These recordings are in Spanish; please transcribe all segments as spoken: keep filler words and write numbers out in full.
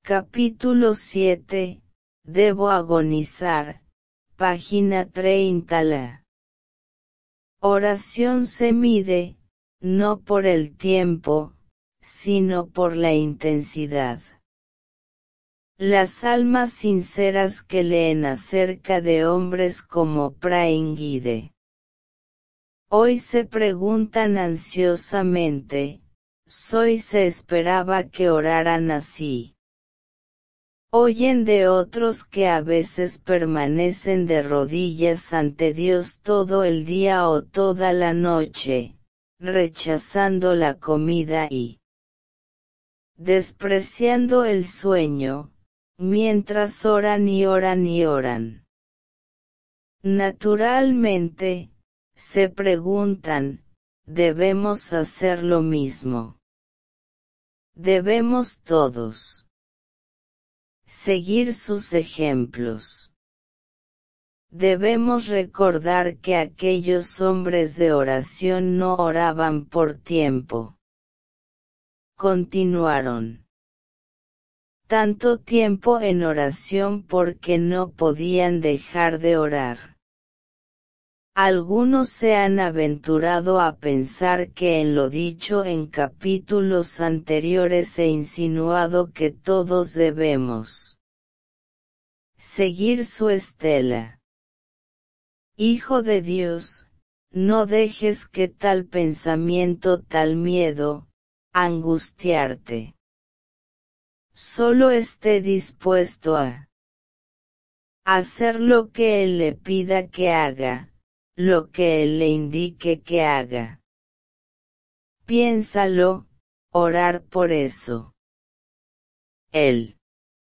Capítulo siete. Debo agonizar. Página treinta. La oración se mide, no por el tiempo, sino por la intensidad. Las almas sinceras que leen acerca de hombres como Prime Guide hoy se preguntan ansiosamente, ¿soy se esperaba que oraran así? Oyen de otros que a veces permanecen de rodillas ante Dios todo el día o toda la noche, rechazando la comida y despreciando el sueño, mientras oran y oran y oran. Naturalmente, se preguntan, ¿debemos hacer lo mismo? ¿Debemos todos seguir sus ejemplos? Debemos recordar que aquellos hombres de oración no oraban por tiempo. Continuaron tanto tiempo en oración porque no podían dejar de orar. Algunos se han aventurado a pensar que en lo dicho en capítulos anteriores he insinuado que todos debemos seguir su estela. Hijo de Dios, no dejes que tal pensamiento, tal miedo, angustiarte. Solo esté dispuesto a hacer lo que Él le pida que haga, lo que Él le indique que haga. Piénsalo, orar por eso. El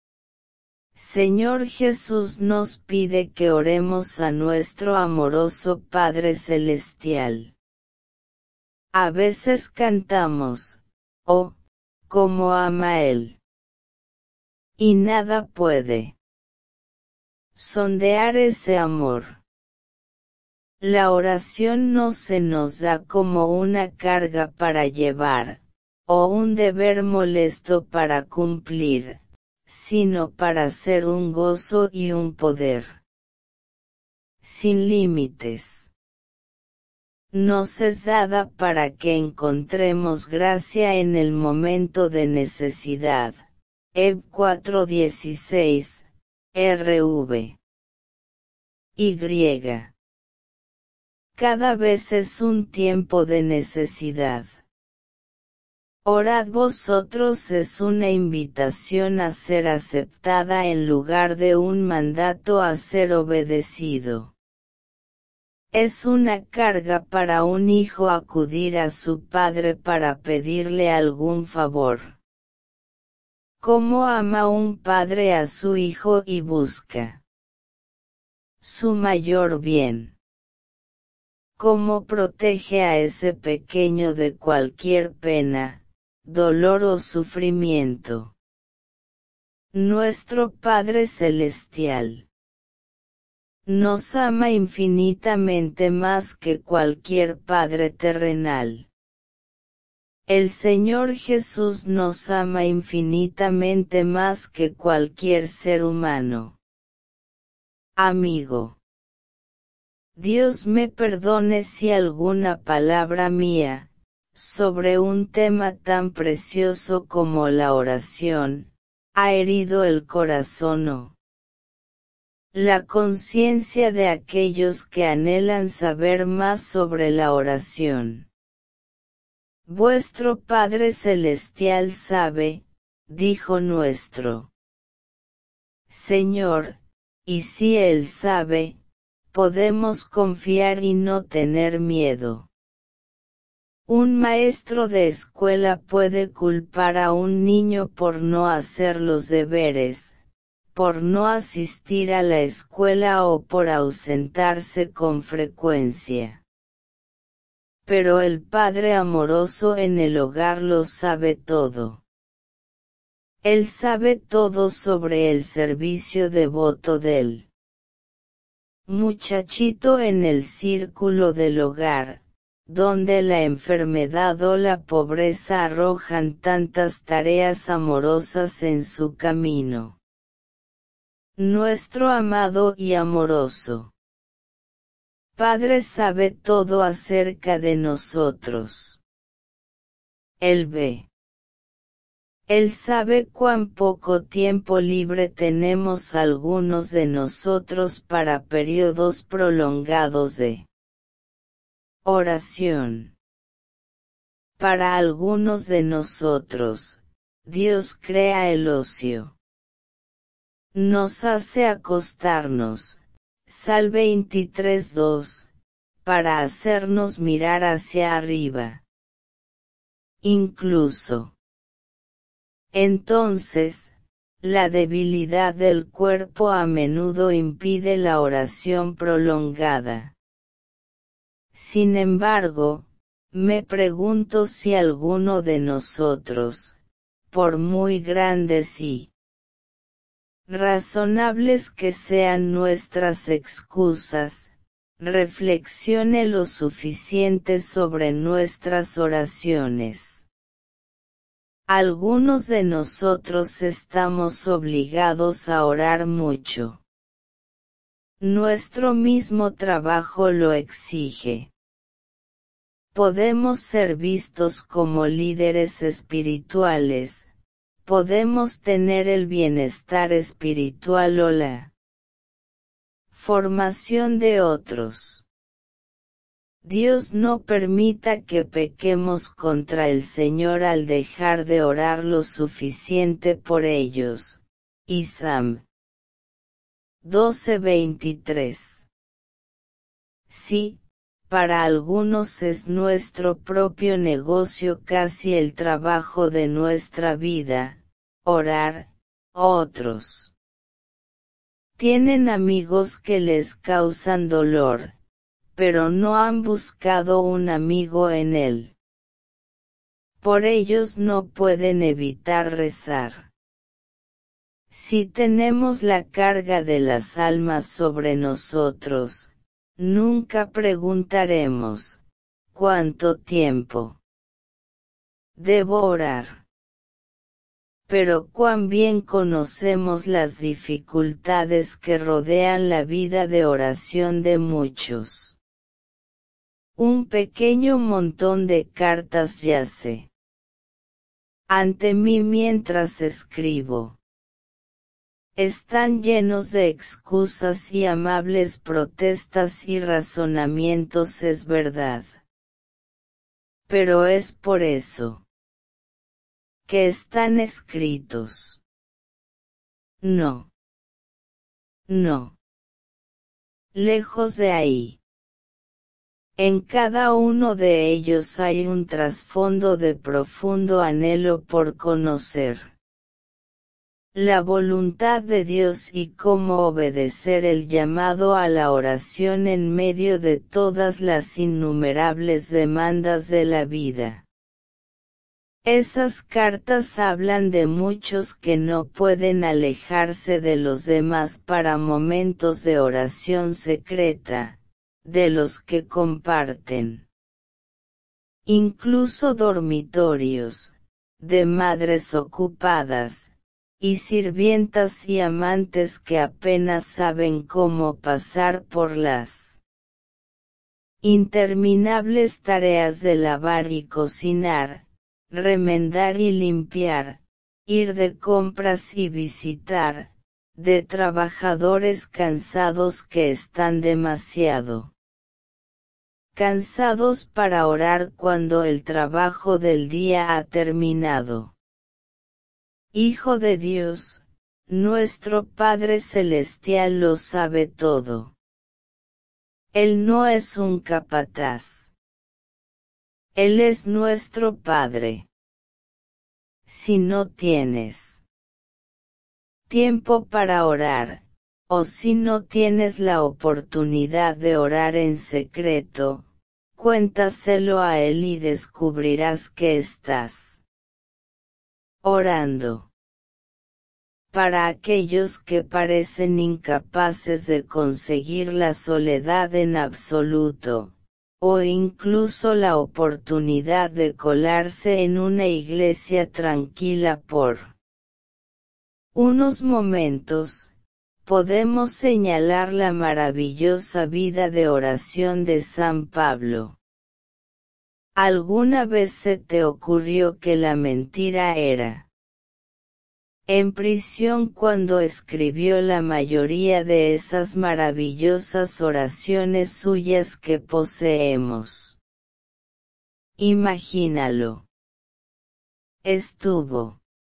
Señor Jesús nos pide que oremos a nuestro amoroso Padre Celestial. A veces cantamos, oh, cómo ama Él. Y nada puede sondear ese amor. La oración no se nos da como una carga para llevar, o un deber molesto para cumplir, sino para ser un gozo y un poder sin límites. Nos es dada para que encontremos gracia en el momento de necesidad. Heb cuatro dieciséis, R V. Y. Cada vez es un tiempo de necesidad. Orad vosotros es una invitación a ser aceptada en lugar de un mandato a ser obedecido. Es una carga para un hijo acudir a su padre para pedirle algún favor. ¿Cómo ama un padre a su hijo y busca su mayor bien? ¿Cómo protege a ese pequeño de cualquier pena, dolor o sufrimiento? Nuestro Padre Celestial nos ama infinitamente más que cualquier padre terrenal. El Señor Jesús nos ama infinitamente más que cualquier ser humano. Amigo, Dios me perdone si alguna palabra mía, sobre un tema tan precioso como la oración, ha herido el corazón o la conciencia de aquellos que anhelan saber más sobre la oración. Vuestro Padre Celestial sabe, dijo nuestro Señor, y si Él sabe, podemos confiar y no tener miedo. Un maestro de escuela puede culpar a un niño por no hacer los deberes, por no asistir a la escuela o por ausentarse con frecuencia. Pero el Padre amoroso en el hogar lo sabe todo. Él sabe todo sobre el servicio devoto del muchachito en el círculo del hogar, donde la enfermedad o la pobreza arrojan tantas tareas amorosas en su camino. Nuestro amado y amoroso Padre sabe todo acerca de nosotros. Él ve. Él sabe cuán poco tiempo libre tenemos algunos de nosotros para periodos prolongados de oración. Para algunos de nosotros, Dios crea el ocio. Nos hace acostarnos, Sal veintitrés dos, para hacernos mirar hacia arriba. Incluso. Entonces, la debilidad del cuerpo a menudo impide la oración prolongada. Sin embargo, me pregunto si alguno de nosotros, por muy grandes y razonables que sean nuestras excusas, reflexione lo suficiente sobre nuestras oraciones. Algunos de nosotros estamos obligados a orar mucho. Nuestro mismo trabajo lo exige. Podemos ser vistos como líderes espirituales, podemos tener el bienestar espiritual o la formación de otros. Dios no permita que pequemos contra el Señor al dejar de orar lo suficiente por ellos. Isam doce veintitrés. Sí, para algunos es nuestro propio negocio casi el trabajo de nuestra vida, orar, otros tienen amigos que les causan dolor, pero no han buscado un amigo en él. Por ellos no pueden evitar rezar. Si tenemos la carga de las almas sobre nosotros, nunca preguntaremos, ¿cuánto tiempo debo orar? Pero cuán bien conocemos las dificultades que rodean la vida de oración de muchos. Un pequeño montón de cartas yace ante mí mientras escribo. Están llenos de excusas y amables protestas y razonamientos, es verdad. Pero es por eso que están escritos. No. No. Lejos de ahí. En cada uno de ellos hay un trasfondo de profundo anhelo por conocer la voluntad de Dios y cómo obedecer el llamado a la oración en medio de todas las innumerables demandas de la vida. Esas cartas hablan de muchos que no pueden alejarse de los demás para momentos de oración secreta, de los que comparten incluso dormitorios, de madres ocupadas, y sirvientas y amantes que apenas saben cómo pasar por las interminables tareas de lavar y cocinar, remendar y limpiar, ir de compras y visitar, de trabajadores cansados que están demasiado cansados para orar cuando el trabajo del día ha terminado. Hijo de Dios, nuestro Padre Celestial lo sabe todo. Él no es un capataz. Él es nuestro Padre. Si no tienes tiempo para orar, o si no tienes la oportunidad de orar en secreto, cuéntaselo a Él y descubrirás que estás orando. Para aquellos que parecen incapaces de conseguir la soledad en absoluto, o incluso la oportunidad de colarse en una iglesia tranquila por unos momentos, podemos señalar la maravillosa vida de oración de San Pablo. ¿Alguna vez se te ocurrió que la mentira era en prisión cuando escribió la mayoría de esas maravillosas oraciones suyas que poseemos? Imagínalo. Estuvo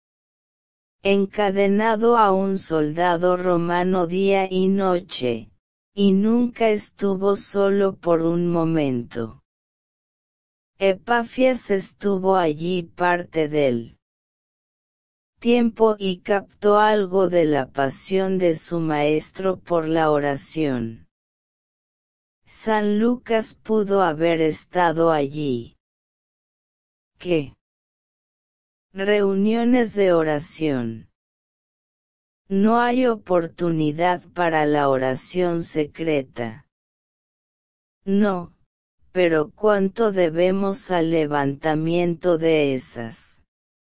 encadenado a un soldado romano día y noche, y nunca estuvo solo por un momento. Epafras estuvo allí parte del tiempo y captó algo de la pasión de su maestro por la oración. San Lucas pudo haber estado allí. ¿Qué? Reuniones de oración. No hay oportunidad para la oración secreta. No, pero ¿cuánto debemos al levantamiento de esas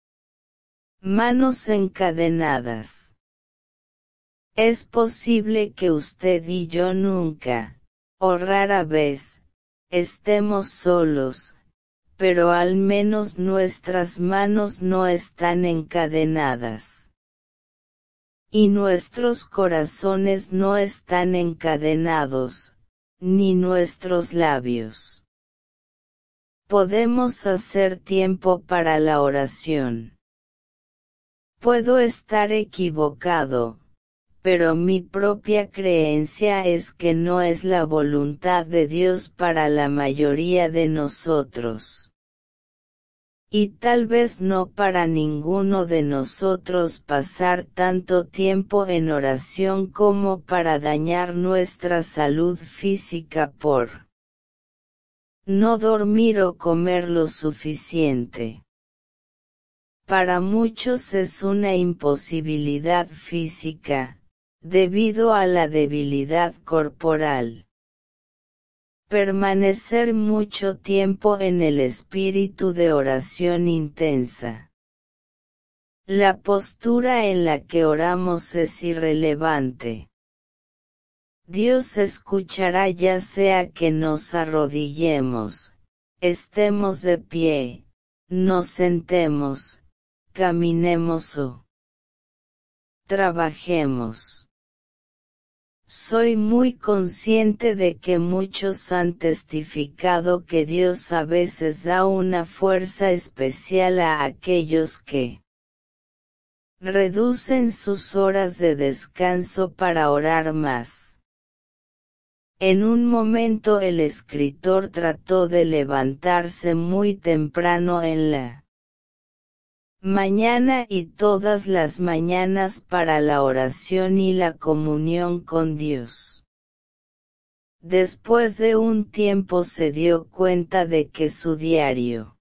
manos encadenadas? Es posible que usted y yo nunca, o rara vez, estemos solos, pero al menos nuestras manos no están encadenadas. Y nuestros corazones no están encadenados, ni nuestros labios. Podemos hacer tiempo para la oración. Puedo estar equivocado, pero mi propia creencia es que no es la voluntad de Dios para la mayoría de nosotros. Y tal vez no para ninguno de nosotros pasar tanto tiempo en oración como para dañar nuestra salud física por no dormir o comer lo suficiente. Para muchos es una imposibilidad física, debido a la debilidad corporal. Permanecer mucho tiempo en el espíritu de oración intensa. La postura en la que oramos es irrelevante. Dios escuchará ya sea que nos arrodillemos, estemos de pie, nos sentemos, caminemos o trabajemos. Soy muy consciente de que muchos han testificado que Dios a veces da una fuerza especial a aquellos que reducen sus horas de descanso para orar más. En un momento el escritor trató de levantarse muy temprano en la mañana y todas las mañanas para la oración y la comunión con Dios. Después de un tiempo se dio cuenta de que su diario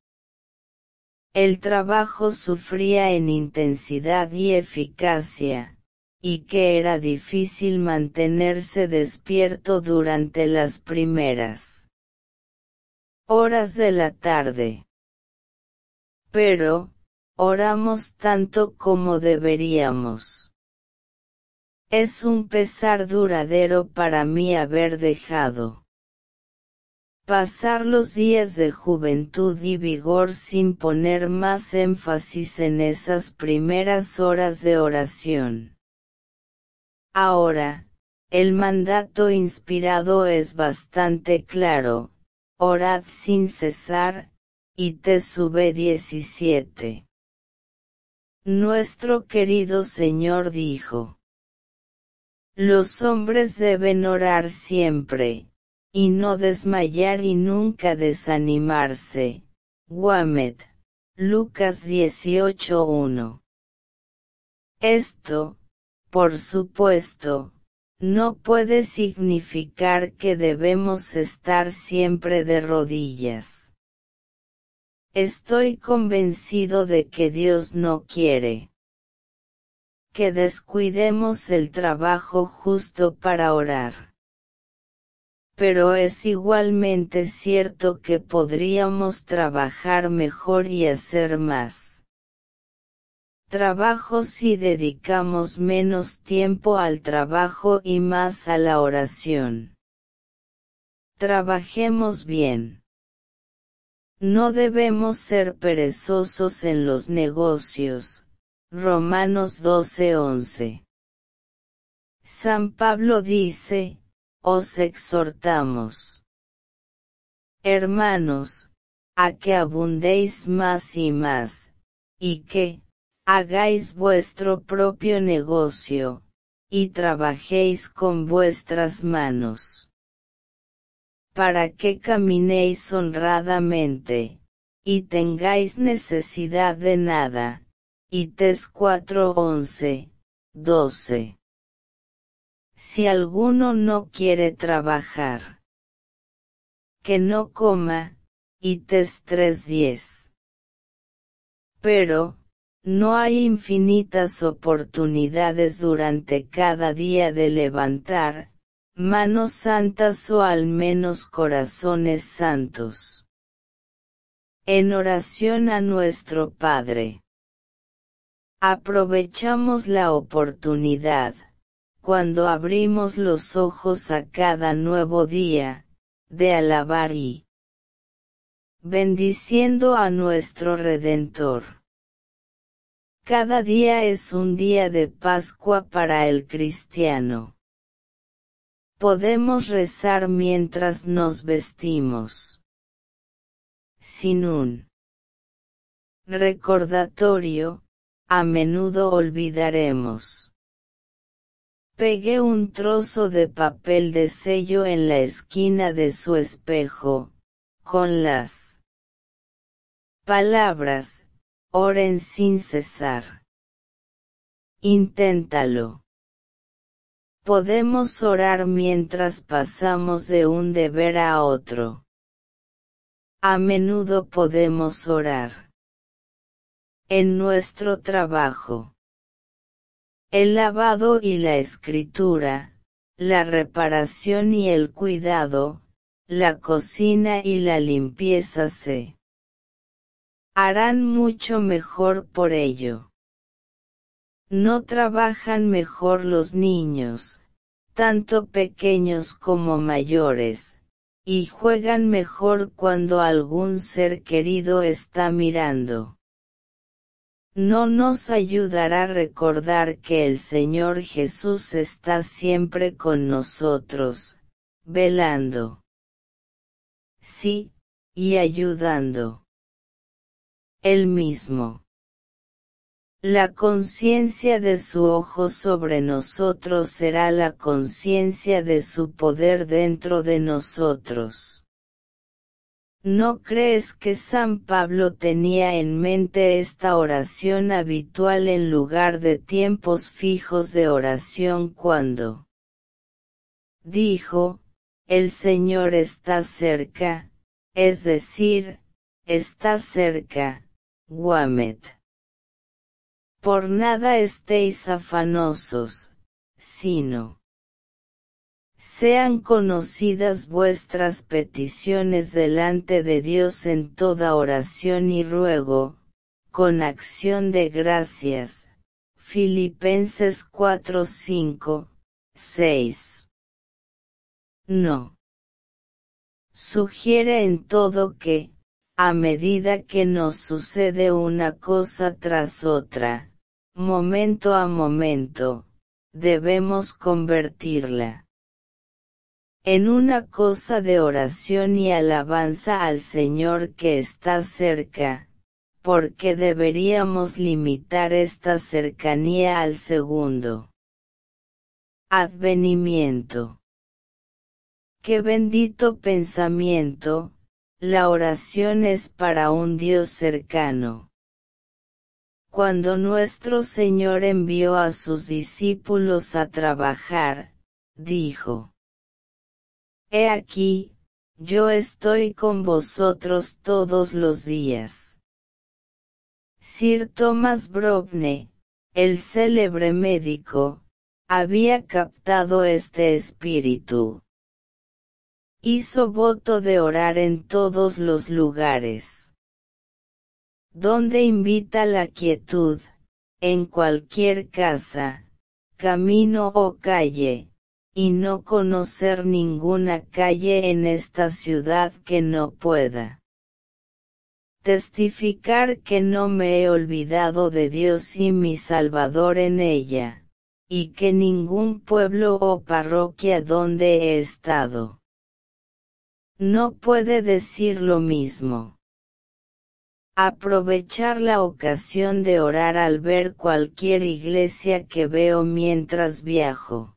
el trabajo sufría en intensidad y eficacia, y que era difícil mantenerse despierto durante las primeras horas de la tarde. Pero, oramos tanto como deberíamos. Es un pesar duradero para mí haber dejado pasar los días de juventud y vigor sin poner más énfasis en esas primeras horas de oración. Ahora, el mandato inspirado es bastante claro: orad sin cesar, y te sube diecisiete. Nuestro querido Señor dijo: los hombres deben orar siempre, y no desmayar y nunca desanimarse. Guamet, Lucas dieciocho uno. Esto, por supuesto, no puede significar que debemos estar siempre de rodillas. Estoy convencido de que Dios no quiere que descuidemos el trabajo justo para orar. pero es igualmente cierto que podríamos trabajar mejor y hacer más trabajo si dedicamos menos tiempo al trabajo y más a la oración. Trabajemos bien. No debemos ser perezosos en los negocios. Romanos doce once. San Pablo dice, os exhortamos, hermanos, a que abundéis más y más, y que, hagáis vuestro propio negocio, y trabajéis con vuestras manos, para que caminéis honradamente, y tengáis necesidad de nada. Y Tes cuatro once, doce. Si alguno no quiere trabajar, que no coma. Y Tes tres diez. Pero, no hay infinitas oportunidades durante cada día de levantar manos santas o al menos corazones santos en oración a nuestro Padre. Aprovechamos la oportunidad, cuando abrimos los ojos a cada nuevo día, de alabar y bendiciendo a nuestro Redentor. Cada día es un día de Pascua para el cristiano. Podemos rezar mientras nos vestimos. Sin un recordatorio, a menudo olvidaremos. Pegue un trozo de papel de sello en la esquina de su espejo, con las palabras, oren sin cesar. Inténtalo. Podemos orar mientras pasamos de un deber a otro. A menudo podemos orar en nuestro trabajo. El lavado y la escritura, la reparación y el cuidado, la cocina y la limpieza se harán mucho mejor por ello. No trabajan mejor los niños, tanto pequeños como mayores, y juegan mejor cuando algún ser querido está mirando. No nos ayudará recordar que el Señor Jesús está siempre con nosotros, velando. Sí, y ayudando. Él mismo. La conciencia de su ojo sobre nosotros será la conciencia de su poder dentro de nosotros. ¿No crees que San Pablo tenía en mente esta oración habitual en lugar de tiempos fijos de oración cuando dijo, el Señor está cerca, es decir, está cerca, Guamet? Por nada estéis afanosos, sino sean conocidas vuestras peticiones delante de Dios en toda oración y ruego, con acción de gracias. Filipenses cuatro cinco, seis. No. Sugiere en todo que, a medida que nos sucede una cosa tras otra, momento a momento, debemos convertirla en una cosa de oración y alabanza al Señor que está cerca, porque deberíamos limitar esta cercanía al segundo advenimiento. Qué bendito pensamiento, la oración es para un Dios cercano. Cuando nuestro Señor envió a sus discípulos a trabajar, dijo: He aquí, yo estoy con vosotros todos los días. Sir Thomas Browne, el célebre médico, había captado este espíritu. hizo voto de orar en todos los lugares donde invita la quietud, en cualquier casa, camino o calle, y no conocer ninguna calle en esta ciudad que no pueda testificar que no me he olvidado de Dios y mi Salvador en ella, y que ningún pueblo o parroquia donde he estado no puede decir lo mismo. Aprovechar la ocasión de orar al ver cualquier iglesia que veo mientras viajo.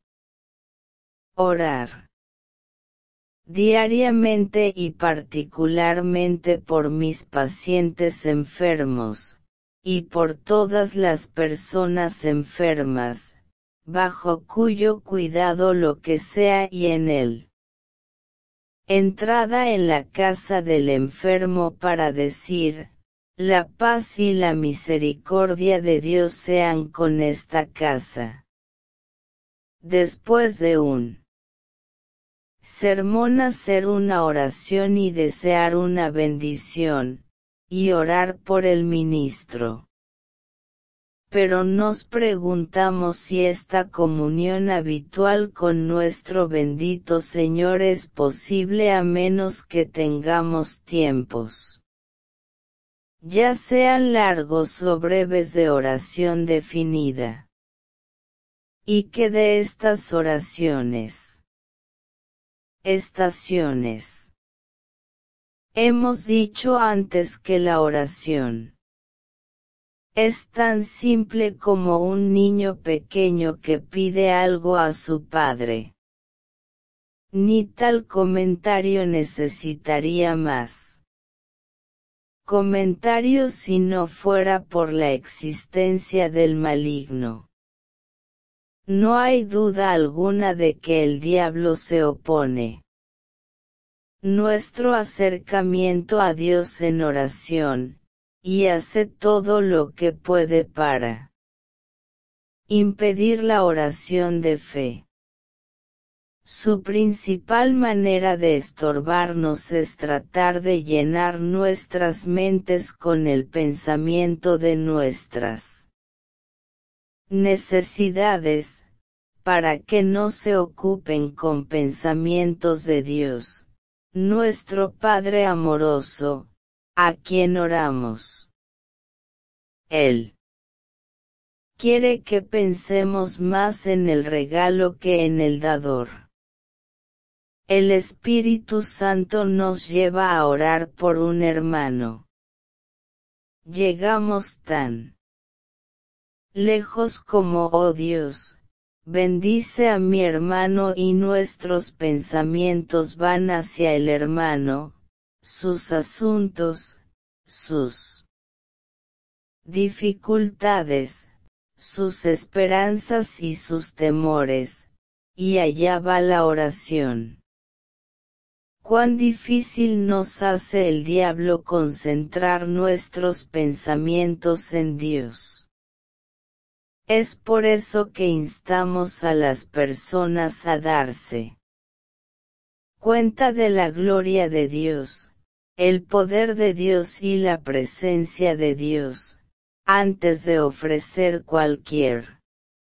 Orar diariamente y particularmente por mis pacientes enfermos, y por todas las personas enfermas, bajo cuyo cuidado lo que sea y en él. Entrada en la casa del enfermo para decir, la paz y la misericordia de Dios sean con esta casa. Después de un sermón hacer una oración y desear una bendición, y orar por el ministro. Pero nos preguntamos si esta comunión habitual con nuestro bendito Señor es posible a menos que tengamos tiempos, ya sean largos o breves, de oración definida. Y que de estas oraciones, estaciones. Hemos dicho antes que la oración es tan simple como un niño pequeño que pide algo a su padre. Ni tal comentario necesitaría más comentario si no fuera por la existencia del maligno. No hay duda alguna de que el diablo se opone. Nuestro acercamiento a Dios en oración, y hace todo lo que puede para impedir la oración de fe. Su principal manera de estorbarnos es tratar de llenar nuestras mentes con el pensamiento de nuestras necesidades, para que no se ocupen con pensamientos de Dios, nuestro Padre amoroso, a quien oramos. Él quiere que pensemos más en el regalo que en el dador. El Espíritu Santo nos lleva a orar por un hermano. Llegamos tan lejos como, oh Dios, bendice a mi hermano, y nuestros pensamientos van hacia el hermano, sus asuntos, sus dificultades, sus esperanzas y sus temores, y allá va la oración. Cuán difícil nos hace el diablo concentrar nuestros pensamientos en Dios. Es por eso que instamos a las personas a darse cuenta de la gloria de Dios, el poder de Dios y la presencia de Dios, antes de ofrecer cualquier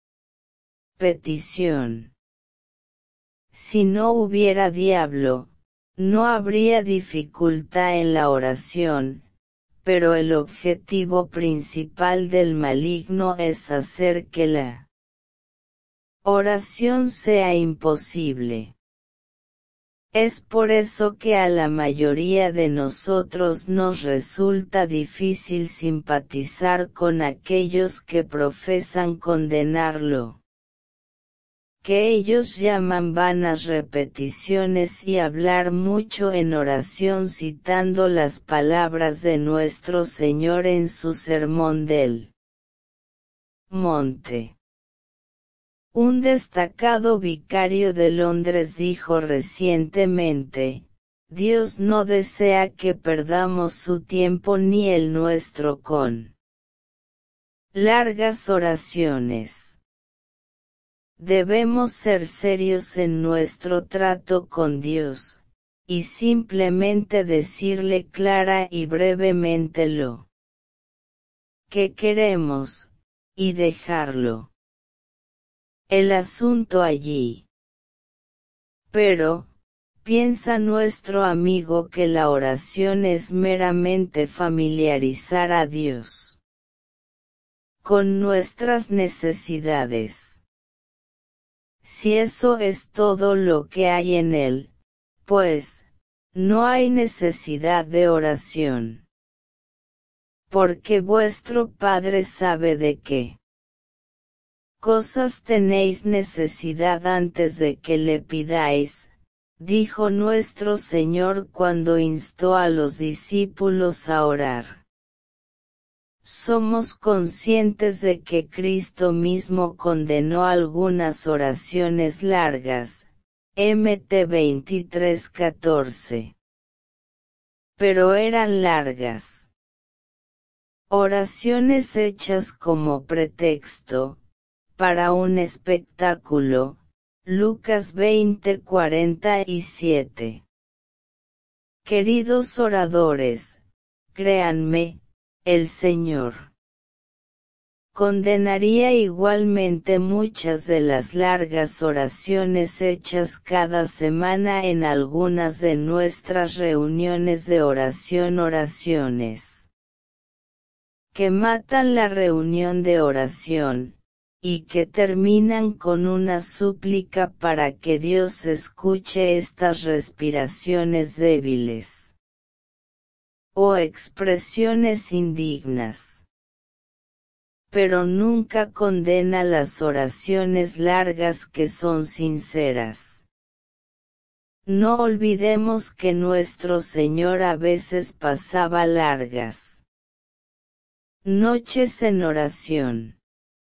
petición. Si no hubiera diablo, no habría dificultad en la oración, pero el objetivo principal del maligno es hacer que la oración sea imposible. Es por eso que a la mayoría de nosotros nos resulta difícil simpatizar con aquellos que profesan condenarlo, que ellos llaman vanas repeticiones, y hablar mucho en oración citando las palabras de nuestro Señor en su sermón del monte. Un destacado vicario de Londres dijo recientemente, Dios no desea que perdamos su tiempo ni el nuestro con largas oraciones. Debemos ser serios en nuestro trato con Dios, y simplemente decirle clara y brevemente lo que queremos, y dejarlo. El asunto allí. Pero, piensa nuestro amigo que la oración es meramente familiarizar a Dios con nuestras necesidades. Si eso es todo lo que hay en él, pues, no hay necesidad de oración. Porque vuestro Padre sabe de qué cosas tenéis necesidad antes de que le pidáis, dijo nuestro Señor cuando instó a los discípulos a orar. Somos conscientes de que Cristo mismo condenó algunas oraciones largas, Mateo veintitrés catorce. Pero eran largas. Oraciones hechas como pretexto, para un espectáculo, Lucas veinte cuarenta y siete. Queridos oradores, créanme, el Señor condenaría igualmente muchas de las largas oraciones hechas cada semana en algunas de nuestras reuniones de oración oraciones que matan la reunión de oración, y que terminan con una súplica para que Dios escuche estas respiraciones débiles o expresiones indignas. Pero nunca condena las oraciones largas que son sinceras. No olvidemos que nuestro Señor a veces pasaba largas noches en oración.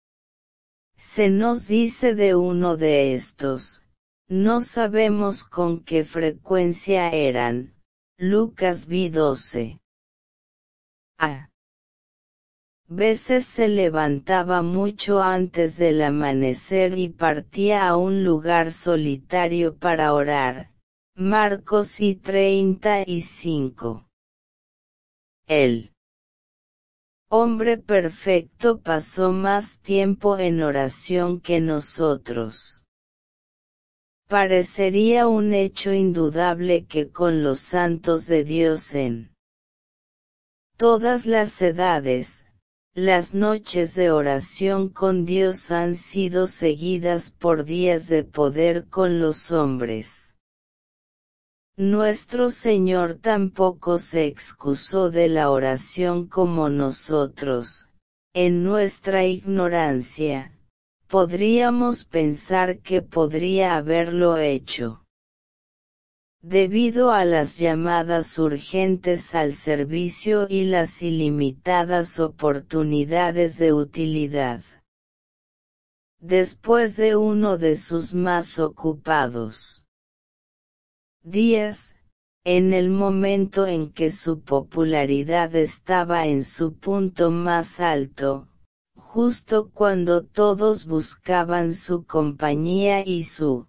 Se nos dice de uno de estos, no sabemos con qué frecuencia eran, Lucas doce. A veces se levantaba mucho antes del amanecer y partía a un lugar solitario para orar, Marcos treinta y cinco. El hombre perfecto pasó más tiempo en oración que nosotros. Parecería un hecho indudable que con los santos de Dios en todas las edades, las noches de oración con Dios han sido seguidas por días de poder con los hombres. Nuestro Señor tampoco se excusó de la oración como nosotros, en nuestra ignorancia, podríamos pensar que podría haberlo hecho. Debido a las llamadas urgentes al servicio y las ilimitadas oportunidades de utilidad. Después de uno de sus más ocupados días, en el momento en que su popularidad estaba en su punto más alto, justo cuando todos buscaban su compañía y su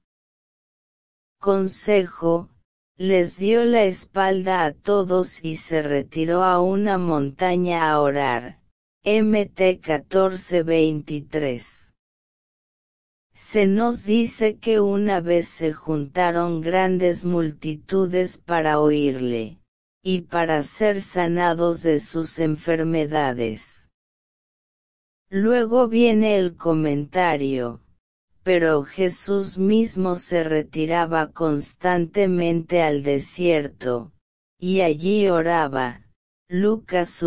consejo, les dio la espalda a todos y se retiró a una montaña a orar. Mateo catorce veintitrés. Se nos dice que una vez se juntaron grandes multitudes para oírle, y para ser sanados de sus enfermedades. Luego viene el comentario, pero Jesús mismo se retiraba constantemente al desierto, y allí oraba. Lucas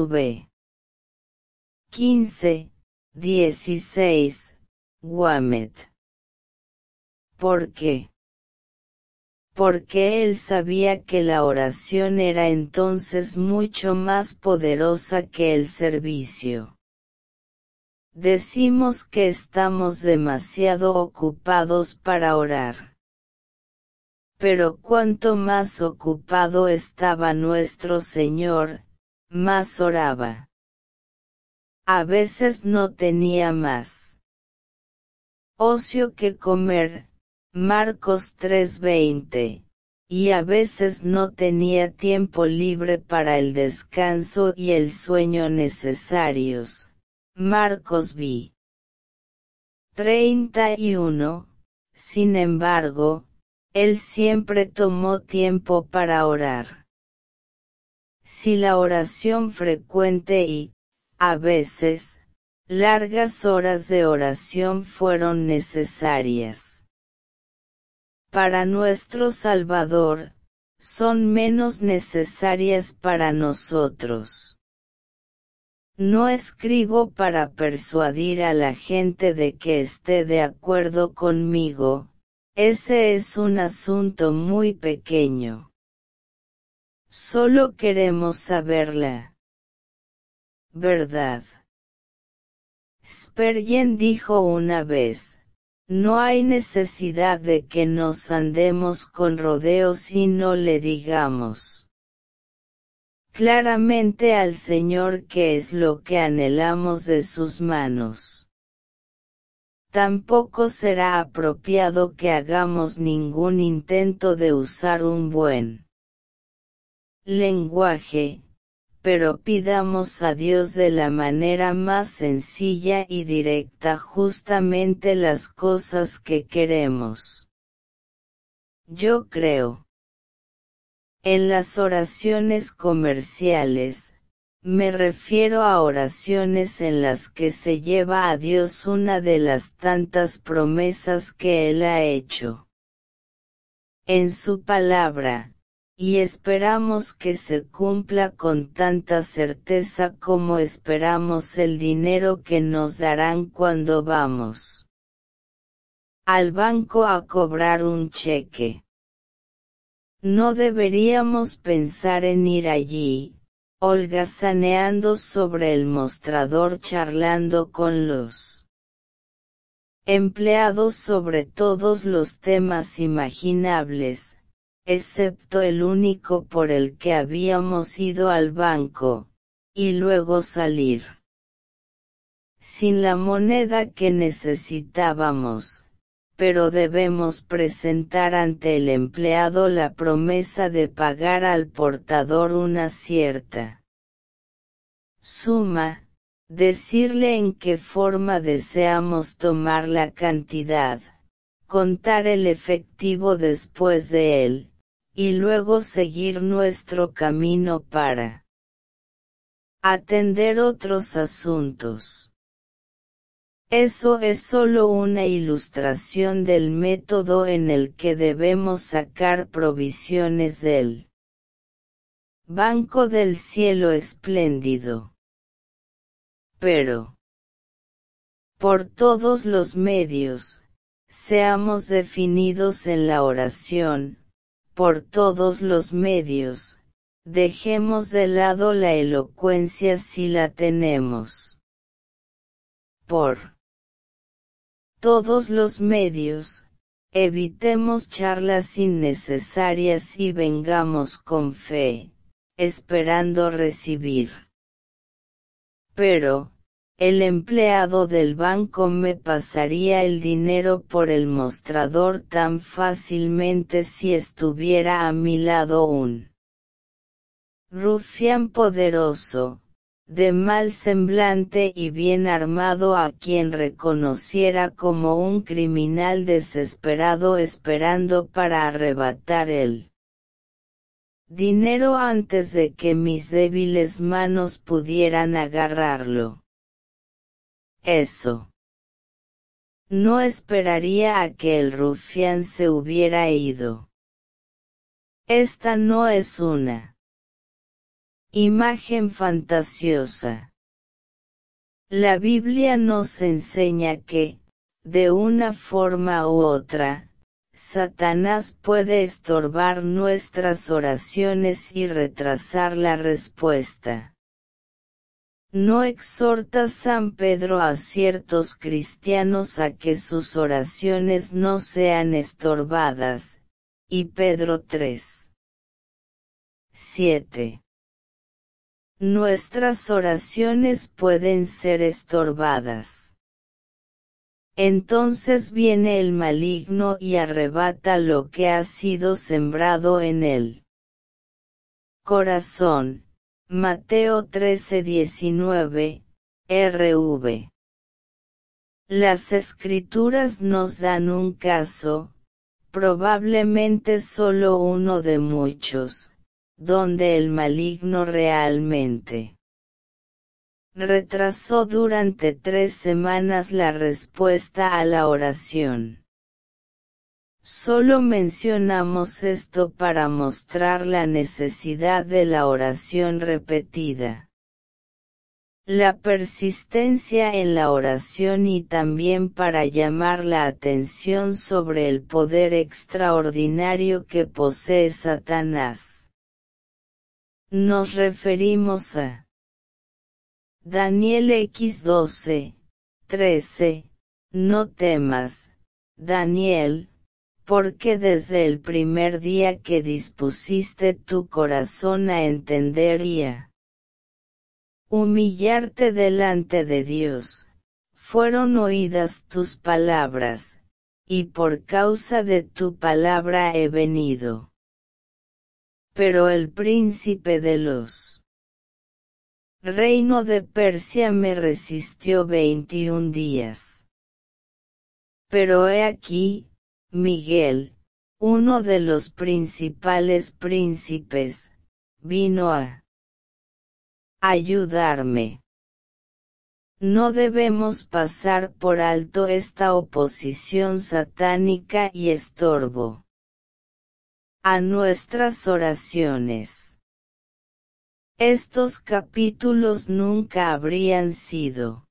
quince, dieciséis, Guamet. ¿Por qué? Porque él sabía que la oración era entonces mucho más poderosa que el servicio. Decimos que estamos demasiado ocupados para orar. Pero cuanto más ocupado estaba nuestro Señor, más oraba. A veces no tenía más ocio que comer. Marcos tres veinte, y a veces no tenía tiempo libre para el descanso y el sueño necesarios. Marcos v. treinta y uno. Sin embargo, él siempre tomó tiempo para orar. Si la oración frecuente y, a veces, largas horas de oración fueron necesarias para nuestro Salvador, son menos necesarias para nosotros. No escribo para persuadir a la gente de que esté de acuerdo conmigo, ese es un asunto muy pequeño. Solo queremos saber la verdad. Spurgeon dijo una vez, no hay necesidad de que nos andemos con rodeos y no le digamos claramente al Señor qué es lo que anhelamos de sus manos. Tampoco será apropiado que hagamos ningún intento de usar un buen lenguaje, pero pidamos a Dios de la manera más sencilla y directa justamente las cosas que queremos. Yo creo. En las oraciones comerciales, me refiero a oraciones en las que se lleva a Dios una de las tantas promesas que Él ha hecho en su palabra, y esperamos que se cumpla con tanta certeza como esperamos el dinero que nos darán cuando vamos al banco a cobrar un cheque. No deberíamos pensar en ir allí, holgazaneando sobre el mostrador charlando con los empleados sobre todos los temas imaginables, excepto el único por el que habíamos ido al banco, y luego salir sin la moneda que necesitábamos, pero debemos presentar ante el empleado la promesa de pagar al portador una cierta suma, decirle en qué forma deseamos tomar la cantidad, contar el efectivo después de él, y luego seguir nuestro camino para atender otros asuntos. Eso es solo una ilustración del método en el que debemos sacar provisiones del Banco del Cielo Espléndido. Pero, por todos los medios, seamos definidos en la oración, por todos los medios, dejemos de lado la elocuencia si la tenemos. Por todos los medios, evitemos charlas innecesarias y vengamos con fe, esperando recibir. Pero, el empleado del banco me pasaría el dinero por el mostrador tan fácilmente si estuviera a mi lado un rufián poderoso, de mal semblante y bien armado a quien reconociera como un criminal desesperado esperando para arrebatar el dinero antes de que mis débiles manos pudieran agarrarlo. Eso. No esperaría a que el rufián se hubiera ido. Esta no es una imagen fantasiosa. La Biblia nos enseña que, de una forma u otra, Satanás puede estorbar nuestras oraciones y retrasar la respuesta. ¿No exhorta San Pedro a ciertos cristianos a que sus oraciones no sean estorbadas? Y Pedro tres. siete. Nuestras oraciones pueden ser estorbadas. entonces viene el maligno y arrebata lo que ha sido sembrado en él. Corazón, Mateo trece diecinueve, R V. Las Escrituras nos dan un caso, probablemente solo uno de muchos, donde el maligno realmente retrasó durante tres semanas la respuesta a la oración. Solo mencionamos esto para mostrar la necesidad de la oración repetida. La persistencia en la oración y también para llamar la atención sobre el poder extraordinario que posee Satanás. Nos referimos a Daniel equis doce, trece, no temas, Daniel, porque desde el primer día que dispusiste tu corazón a entender y a humillarte delante de Dios, fueron oídas tus palabras, y por causa de tu palabra he venido. Pero el príncipe de los reino de Persia me resistió veintiún días. Pero he aquí, Miguel, uno de los principales príncipes, vino a ayudarme. No debemos pasar por alto esta oposición satánica y estorbo a nuestras oraciones. Estos capítulos nunca habrían sido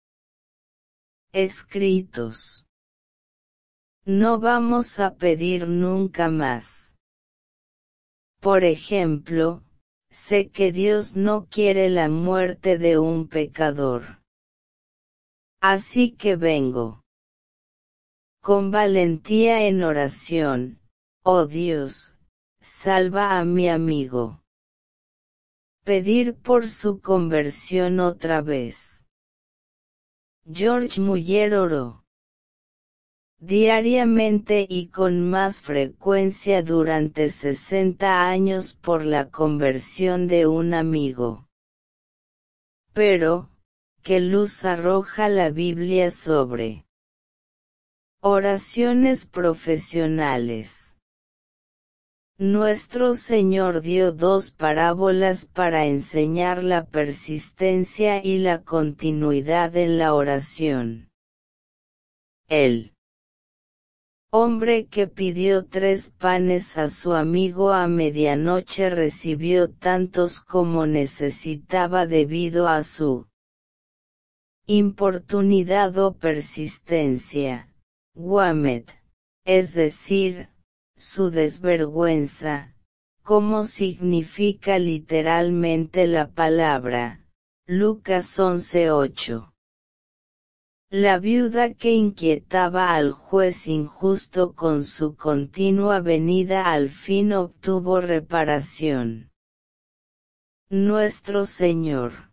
escritos. No vamos a pedir nunca más. Por ejemplo, sé que Dios no quiere la muerte de un pecador. Así que vengo con valentía en oración, oh Dios, salva a mi amigo. Pedir por su conversión otra vez. George Muller oró diariamente y con más frecuencia durante sesenta años por la conversión de un amigo. Pero, ¿qué luz arroja la Biblia sobre oraciones profesionales? Nuestro Señor dio dos parábolas para enseñar la persistencia y la continuidad en la oración. El hombre que pidió tres panes a su amigo a medianoche recibió tantos como necesitaba debido a su importunidad o persistencia, Wamet, es decir, su desvergüenza, como significa literalmente la palabra, Lucas once ocho. La viuda que inquietaba al juez injusto con su continua venida al fin obtuvo reparación. Nuestro Señor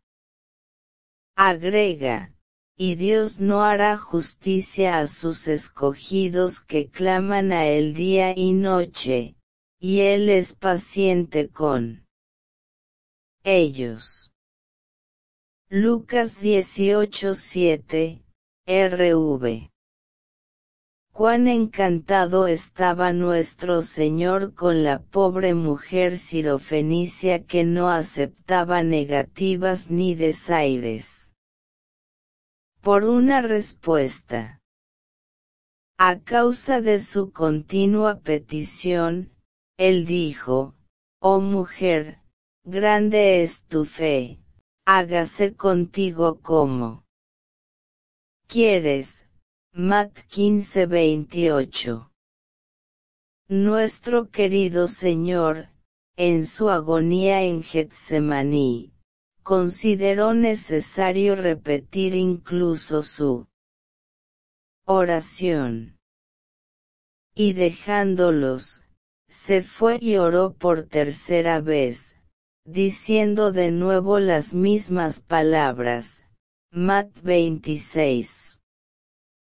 agrega, y Dios no hará justicia a sus escogidos que claman a Él día y noche, y Él es paciente con ellos. Lucas dieciocho siete, R V. Cuán encantado estaba nuestro Señor con la pobre mujer sirofenicia que no aceptaba negativas ni desaires. Por una respuesta. A causa de su continua petición, Él dijo, oh mujer, grande es tu fe, hágase contigo como quieres. Mat quince veintiocho. Nuestro querido Señor, en su agonía en Getsemaní, consideró necesario repetir incluso su oración. Y dejándolos, se fue y oró por tercera vez, diciendo de nuevo las mismas palabras. Mat veintiséis.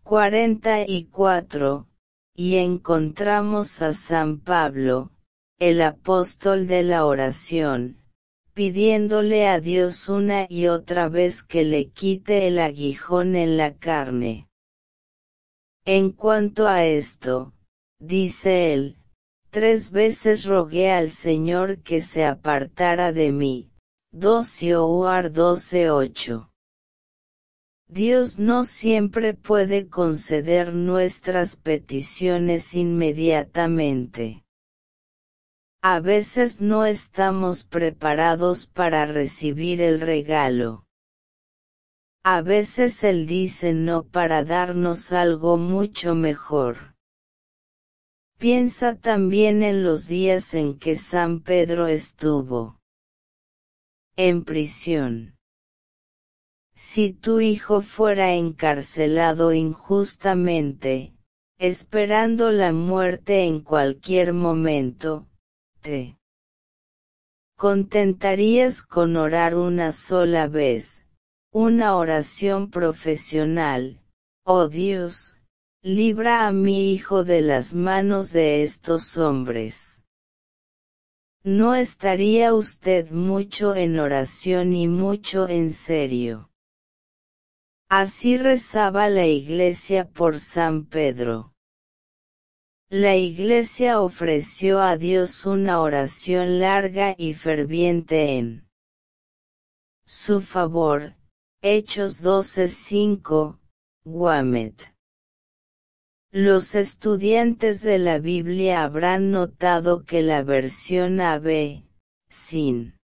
cuarenta y cuatro, y encontramos a San Pablo, el apóstol de la oración, pidiéndole a Dios una y otra vez que le quite el aguijón en la carne. En cuanto a esto, dice él, tres veces rogué al Señor que se apartara de mí. dos Yoar doce ocho. Dios no siempre puede conceder nuestras peticiones inmediatamente. A veces no estamos preparados para recibir el regalo. A veces Él dice no para darnos algo mucho mejor. Piensa también en los días en que San Pedro estuvo en prisión. Si tu hijo fuera encarcelado injustamente, esperando la muerte en cualquier momento, ¿te contentarías con orar una sola vez, una oración profesional? Oh Dios, libra a mi hijo de las manos de estos hombres. ¿No estaría usted mucho en oración y mucho en serio? Así rezaba la Iglesia por San Pedro. La Iglesia ofreció a Dios una oración larga y ferviente en su favor. Hechos doce cinco, Guamet. Los estudiantes de la Biblia habrán notado que la versión A B, sin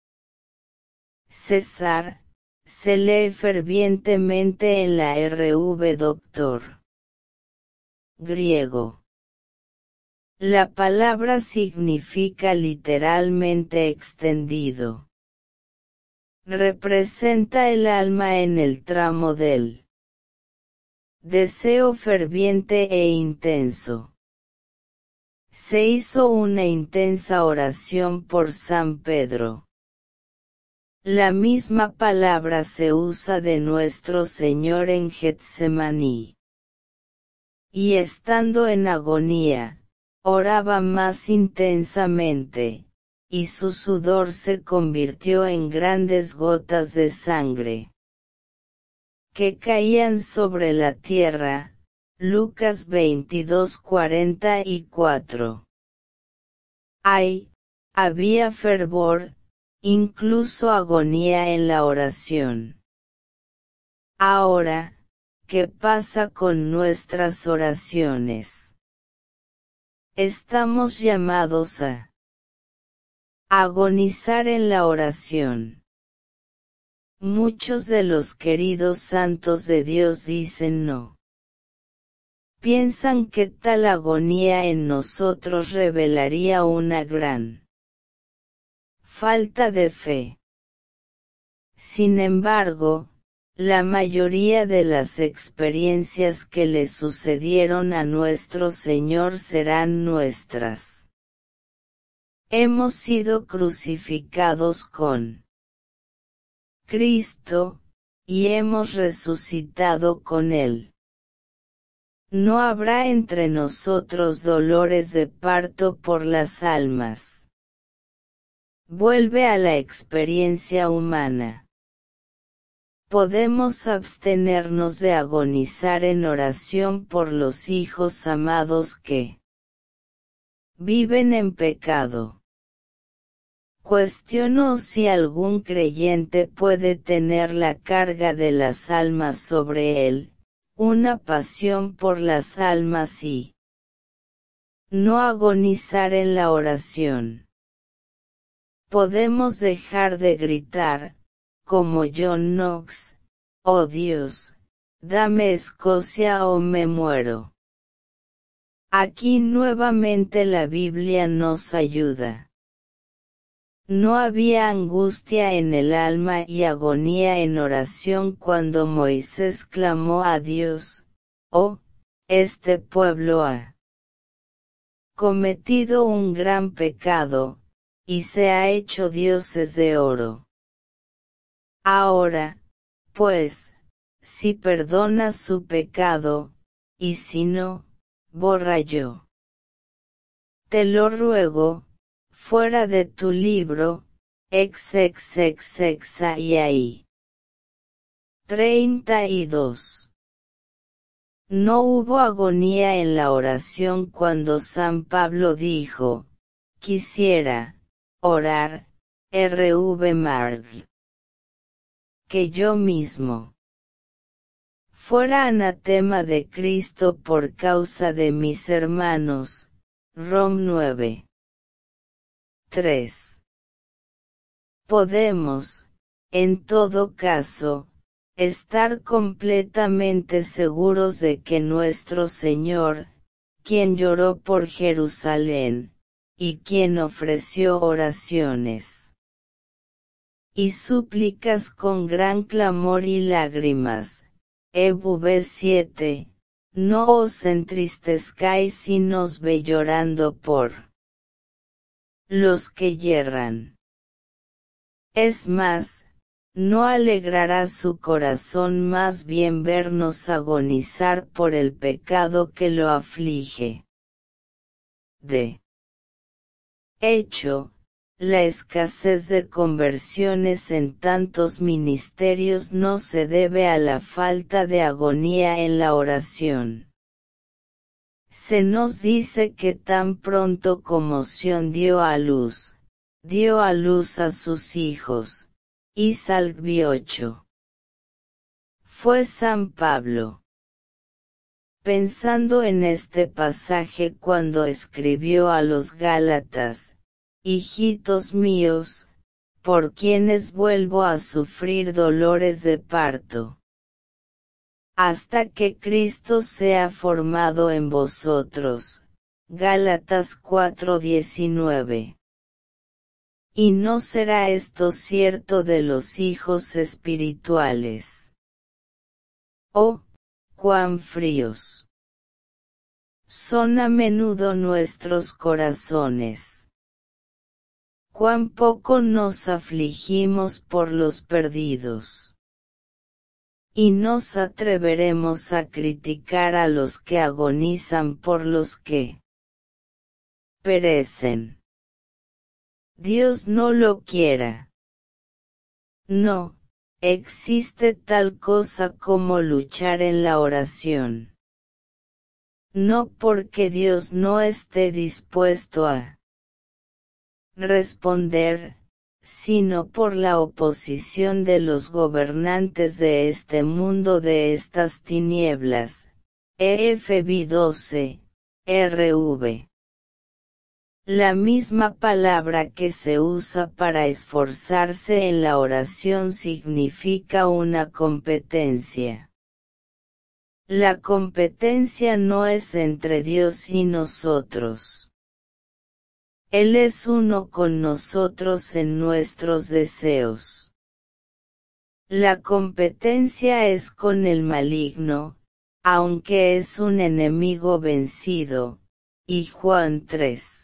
cesar, se lee fervientemente en la R V Doctor. Griego. La palabra significa literalmente extendido. Representa el alma en el tramo del deseo ferviente e intenso. Se hizo una intensa oración por San Pedro. La misma palabra se usa de nuestro Señor en Getsemaní. Y estando en agonía, oraba más intensamente, y su sudor se convirtió en grandes gotas de sangre que caían sobre la tierra. Lucas veintidós cuarenta y cuatro. Hay, había fervor, incluso agonía en la oración. Ahora, ¿qué pasa con nuestras oraciones? Estamos llamados a agonizar en la oración. Muchos de los queridos santos de Dios dicen no. Piensan que tal agonía en nosotros revelaría una gran falta de fe. Sin embargo, la mayoría de las experiencias que le sucedieron a nuestro Señor serán nuestras. Hemos sido crucificados con Cristo, y hemos resucitado con Él. No habrá entre nosotros dolores de parto por las almas. Vuelve a la experiencia humana. Podemos abstenernos de agonizar en oración por los hijos amados que viven en pecado. Cuestiono si algún creyente puede tener la carga de las almas sobre él, una pasión por las almas y no agonizar en la oración. Podemos dejar de gritar, como John Knox, oh Dios, dame Escocia o me muero. Aquí nuevamente la Biblia nos ayuda. No había angustia en el alma y agonía en oración cuando Moisés clamó a Dios, oh, este pueblo ha cometido un gran pecado, y se ha hecho dioses de oro. Ahora, pues, si perdona su pecado, y si no, borra yo. Te lo ruego, fuera de tu libro, xxxxai. treinta y dos. No hubo agonía en la oración cuando San Pablo dijo, quisiera, orar, R V Marg. Que yo mismo fuera anatema de Cristo por causa de mis hermanos. Rom nueve. tres. Podemos, en todo caso, estar completamente seguros de que nuestro Señor, quien lloró por Jerusalén, y quien ofreció oraciones y súplicas con gran clamor y lágrimas, E V B siete, no os entristezcáis si nos ve llorando por los que yerran. Es más, no alegrará su corazón más bien vernos agonizar por el pecado que lo aflige. De hecho, la escasez de conversiones en tantos ministerios no se debe a la falta de agonía en la oración. Se nos dice que tan pronto como Sión dio a luz, dio a luz a sus hijos, y Salvi ocho. Fue San Pablo, pensando en este pasaje cuando escribió a los Gálatas, hijitos míos, por quienes vuelvo a sufrir dolores de parto, hasta que Cristo sea formado en vosotros. Gálatas cuatro diecinueve. Y no será esto cierto de los hijos espirituales. Oh, cuán fríos son a menudo nuestros corazones. Cuán poco nos afligimos por los perdidos. Y nos atreveremos a criticar a los que agonizan por los que perecen. Dios no lo quiera. No, existe tal cosa como luchar en la oración. No porque Dios no esté dispuesto a responder, sino por la oposición de los gobernantes de este mundo de estas tinieblas. E F B doce, R V. La misma palabra que se usa para esforzarse en la oración significa una competencia. La competencia no es entre Dios y nosotros. Él es uno con nosotros en nuestros deseos. La competencia es con el maligno, aunque es un enemigo vencido. Y Juan tres.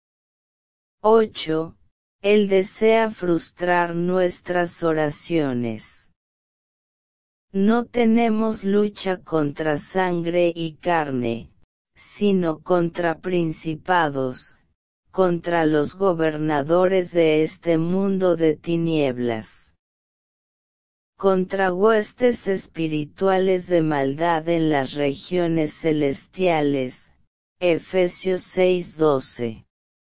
ocho, Él desea frustrar nuestras oraciones. No tenemos lucha contra sangre y carne, sino contra principados, contra los gobernadores de este mundo de tinieblas, contra huestes espirituales de maldad en las regiones celestiales. Efesios seis doce.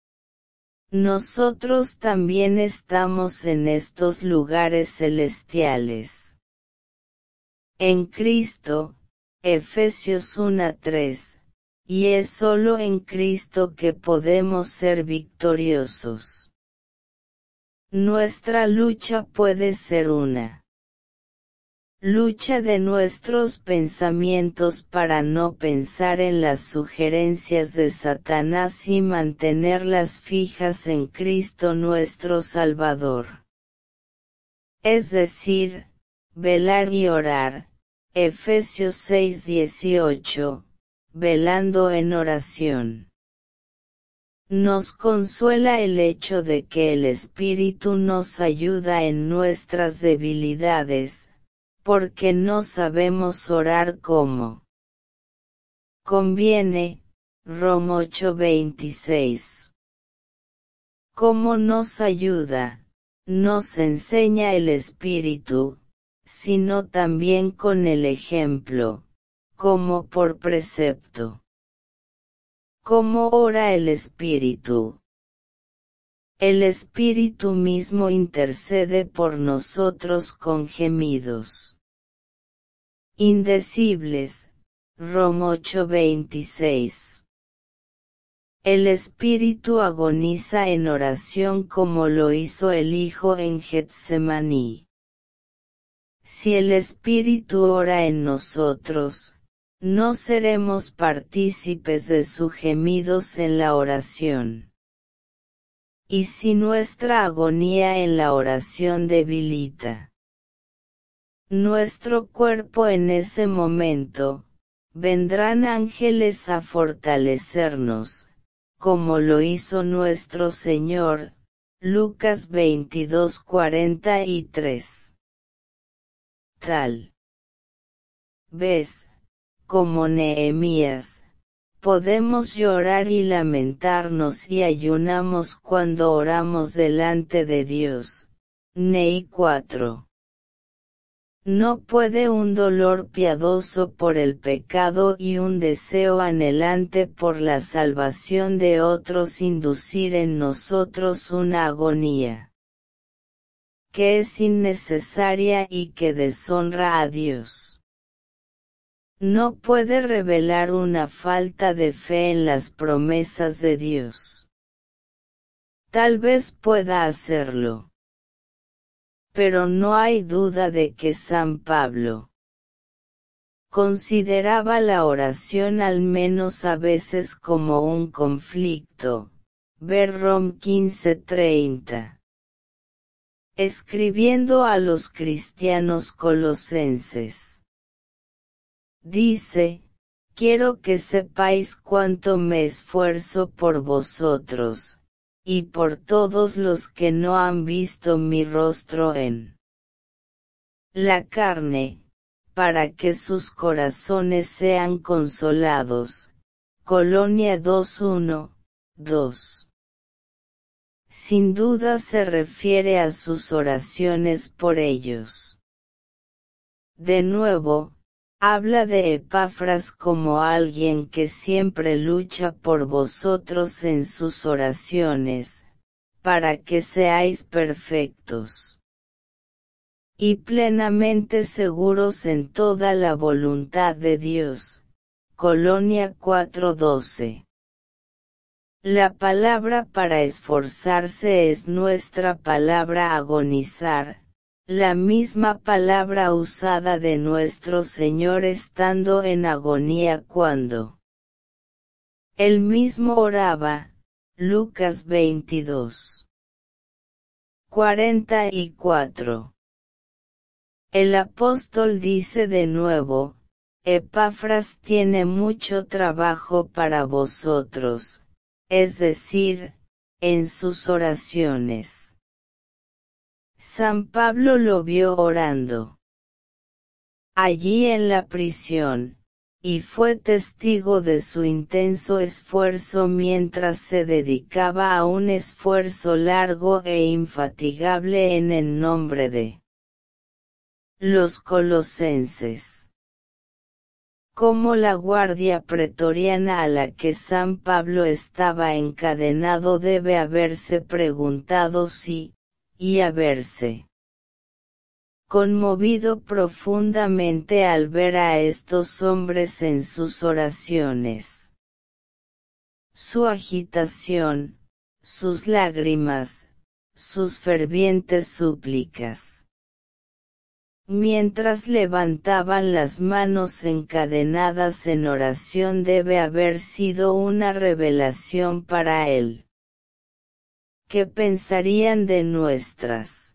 Nosotros también estamos en estos lugares celestiales. En Cristo, Efesios uno tres, y es solo en Cristo que podemos ser victoriosos. Nuestra lucha puede ser una lucha de nuestros pensamientos para no pensar en las sugerencias de Satanás y mantenerlas fijas en Cristo nuestro Salvador. Es decir, velar y orar, Efesios seis dieciocho, velando en oración. Nos consuela el hecho de que el Espíritu nos ayuda en nuestras debilidades, porque no sabemos orar como conviene, Rom ocho veintiséis. ¿Cómo nos ayuda, nos enseña el Espíritu, sino también con el ejemplo, como por precepto? ¿Cómo ora el Espíritu? El Espíritu mismo intercede por nosotros con gemidos indecibles, Rom ocho veintiséis. El Espíritu agoniza en oración como lo hizo el Hijo en Getsemaní. Si el Espíritu ora en nosotros, no seremos partícipes de sus gemidos en la oración. Y si nuestra agonía en la oración debilita nuestro cuerpo en ese momento, vendrán ángeles a fortalecernos, como lo hizo nuestro Señor, Lucas veintidós cuarenta y tres. Tal vez, como Nehemías, podemos llorar y lamentarnos y ayunamos cuando oramos delante de Dios. Nehemías cuatro. No puede un dolor piadoso por el pecado y un deseo anhelante por la salvación de otros inducir en nosotros una agonía que es innecesaria y que deshonra a Dios. No puede revelar una falta de fe en las promesas de Dios. Tal vez pueda hacerlo. Pero no hay duda de que San Pablo consideraba la oración al menos a veces como un conflicto. Ver Rom quince treinta. Escribiendo a los cristianos colosenses. Dice, quiero que sepáis cuánto me esfuerzo por vosotros, y por todos los que no han visto mi rostro en la carne, para que sus corazones sean consolados. Colonia dos uno, dos. Sin duda se refiere a sus oraciones por ellos. De nuevo, habla de Epafras como alguien que siempre lucha por vosotros en sus oraciones, para que seáis perfectos y plenamente seguros en toda la voluntad de Dios. Colonia cuatro doce. La palabra para esforzarse es nuestra palabra agonizar, la misma palabra usada de nuestro Señor estando en agonía cuando Él mismo oraba. Lucas veintidós cuarenta y cuatro. El apóstol dice de nuevo, Epafras tiene mucho trabajo para vosotros, es decir, en sus oraciones. San Pablo lo vio orando allí en la prisión, y fue testigo de su intenso esfuerzo mientras se dedicaba a un esfuerzo largo e infatigable en el nombre de los colosenses. Como la guardia pretoriana a la que San Pablo estaba encadenado debe haberse preguntado si, y haberse conmovido profundamente al ver a estos hombres en sus oraciones. Su agitación, sus lágrimas, sus fervientes súplicas. Mientras levantaban las manos encadenadas en oración debe haber sido una revelación para él. ¿Qué pensarían de nuestras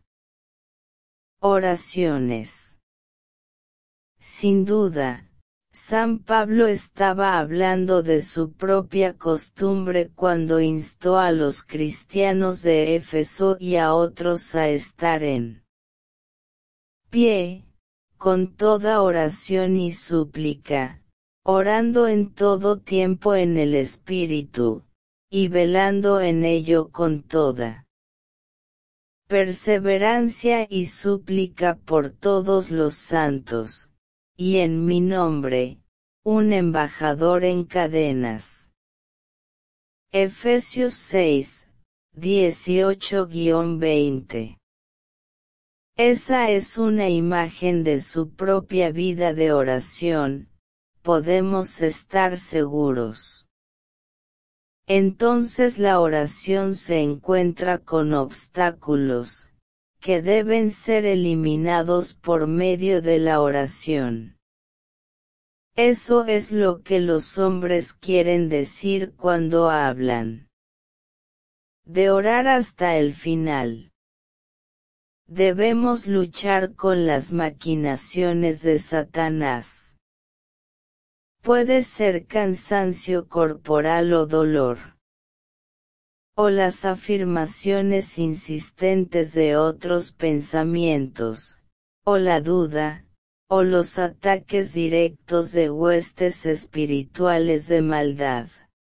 oraciones? Sin duda, San Pablo estaba hablando de su propia costumbre cuando instó a los cristianos de Éfeso y a otros a estar en pie, con toda oración y súplica, orando en todo tiempo en el Espíritu, y velando en ello con toda perseverancia y súplica por todos los santos, y en mi nombre, un embajador en cadenas. Efesios seis, dieciocho a veinte. Esa es una imagen de su propia vida de oración, podemos estar seguros. Entonces la oración se encuentra con obstáculos, que deben ser eliminados por medio de la oración. Eso es lo que los hombres quieren decir cuando hablan de orar hasta el final. Debemos luchar con las maquinaciones de Satanás. Puede ser cansancio corporal o dolor. O las afirmaciones insistentes de otros pensamientos, o la duda, o los ataques directos de huestes espirituales de maldad.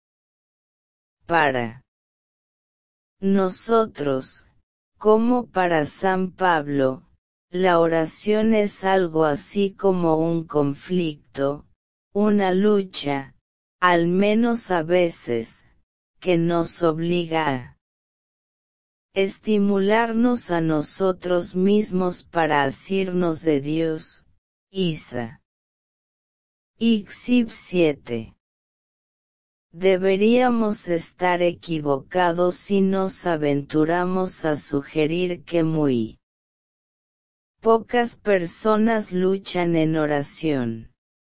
Para nosotros, como para San Pablo, la oración es algo así como un conflicto, una lucha, al menos a veces, que nos obliga a estimularnos a nosotros mismos para asirnos de Dios. Isa. Ixib siete. Deberíamos estar equivocados si nos aventuramos a sugerir que muy pocas personas luchan en oración.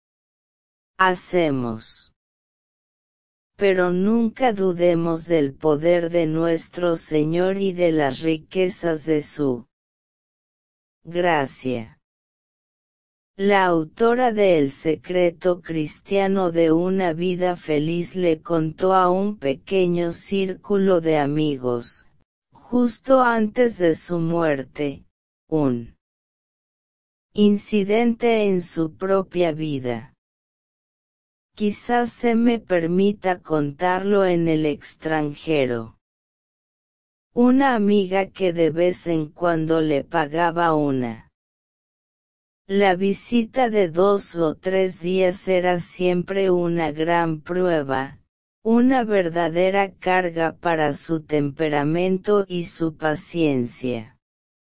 Hacemos. Pero nunca dudemos del poder de nuestro Señor y de las riquezas de su gracia. La autora de El secreto cristiano de una vida feliz le contó a un pequeño círculo de amigos, justo antes de su muerte, un incidente en su propia vida. Quizás se me permita contarlo en el extranjero. Una amiga que de vez en cuando le pagaba una La visita de dos o tres días era siempre una gran prueba, una verdadera carga para su temperamento y su paciencia.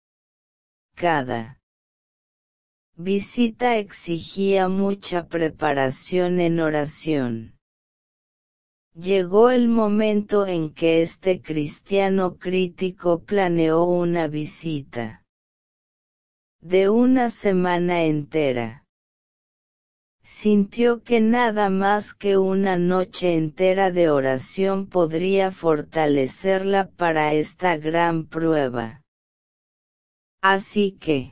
Cada visita exigía mucha preparación en oración. Llegó el momento en que este cristiano crítico planeó una visita de una semana entera. Sintió que nada más que una noche entera de oración podría fortalecerla para esta gran prueba. Así que,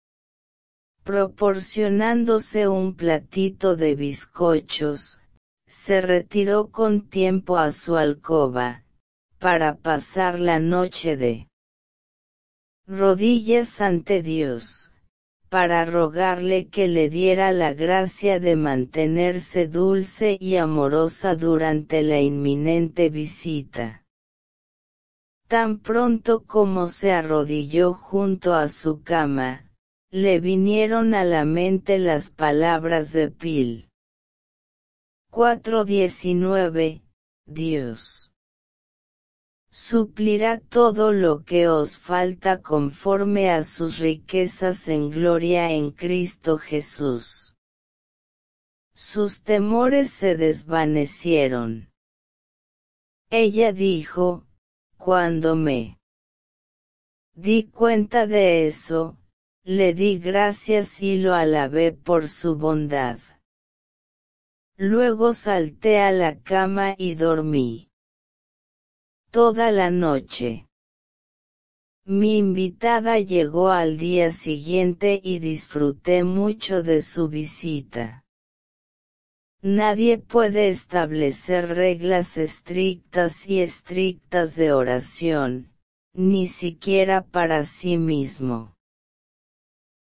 proporcionándose un platito de bizcochos, se retiró con tiempo a su alcoba, para pasar la noche de rodillas ante Dios, para rogarle que le diera la gracia de mantenerse dulce y amorosa durante la inminente visita. Tan pronto como se arrodilló junto a su cama, le vinieron a la mente las palabras de Pil. cuatro diecinueve, Dios suplirá todo lo que os falta conforme a sus riquezas en gloria en Cristo Jesús. Sus temores se desvanecieron. Ella dijo, cuando me di cuenta de eso, le di gracias y lo alabé por su bondad. Luego salté a la cama y dormí toda la noche. Mi invitada llegó al día siguiente y disfruté mucho de su visita. Nadie puede establecer reglas estrictas y estrictas de oración, ni siquiera para sí mismo.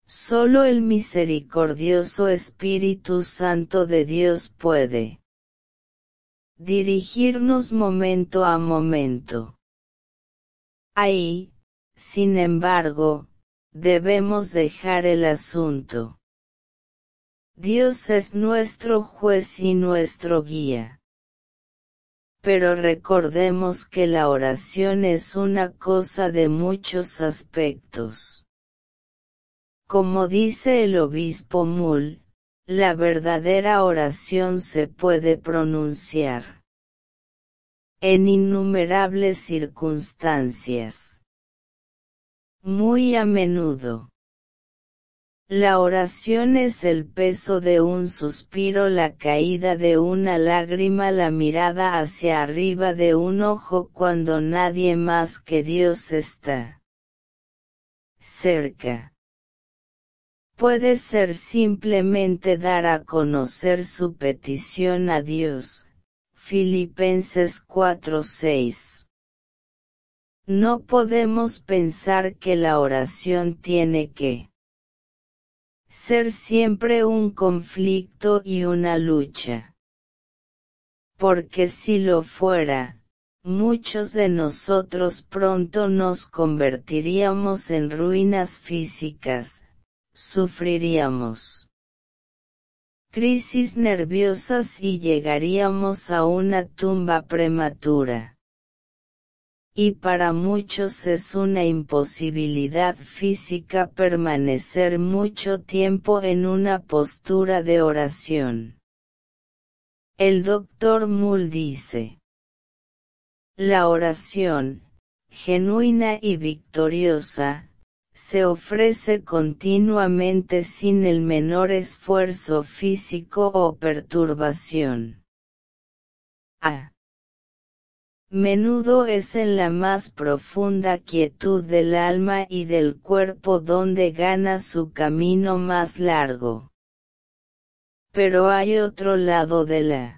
Solo el misericordioso Espíritu Santo de Dios puede dirigirnos momento a momento. Ahí, sin embargo, debemos dejar el asunto. Dios es nuestro juez y nuestro guía. Pero recordemos que la oración es una cosa de muchos aspectos. Como dice el obispo Mull, la verdadera oración se puede pronunciar en innumerables circunstancias. Muy a menudo. La oración es el peso de un suspiro, la caída de una lágrima, la mirada hacia arriba de un ojo cuando nadie más que Dios está cerca. Puede ser simplemente dar a conocer su petición a Dios. Filipenses cuatro seis. No podemos pensar que la oración tiene que ser siempre un conflicto y una lucha. Porque si lo fuera, muchos de nosotros pronto nos convertiríamos en ruinas físicas, sufriríamos crisis nerviosas y llegaríamos a una tumba prematura. Y para muchos es una imposibilidad física permanecer mucho tiempo en una postura de oración. El doctor Mull dice: la oración, genuina y victoriosa, se ofrece continuamente sin el menor esfuerzo físico o perturbación. A menudo es en la más profunda quietud del alma y del cuerpo donde gana su camino más largo. Pero hay otro lado del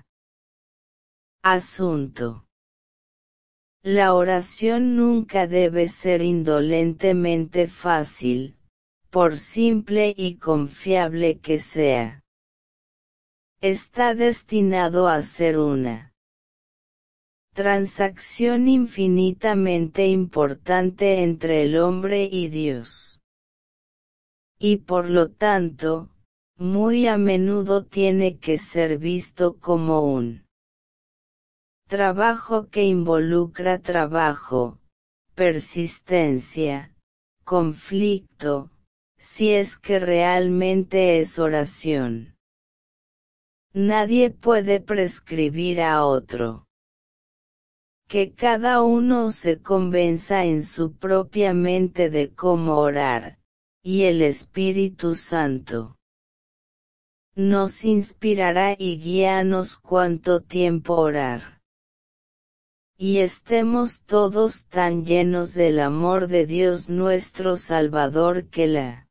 asunto. La oración nunca debe ser indolentemente fácil, por simple y confiable que sea. Está destinado a ser una transacción infinitamente importante entre el hombre y Dios. Y por lo tanto, muy a menudo tiene que ser visto como un trabajo que involucra trabajo, persistencia, conflicto, si es que realmente es oración. Nadie puede prescribir a otro que cada uno se convenza en su propia mente de cómo orar, y el Espíritu Santo nos inspirará y guíanos cuánto tiempo orar. Y estemos todos tan llenos del amor de Dios nuestro Salvador que la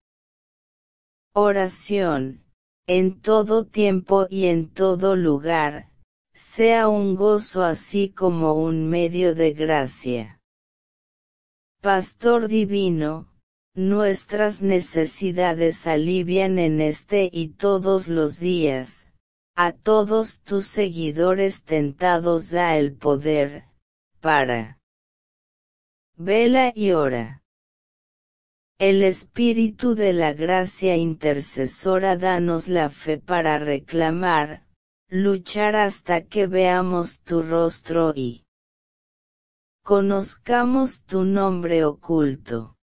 oración, en todo tiempo y en todo lugar, sea un gozo así como un medio de gracia. Pastor divino, nuestras necesidades alivian en este y todos los días. A todos tus seguidores tentados da el poder, para vela y ora. El Espíritu de la gracia intercesora danos la fe para reclamar, luchar hasta que veamos tu rostro y conozcamos tu nombre oculto.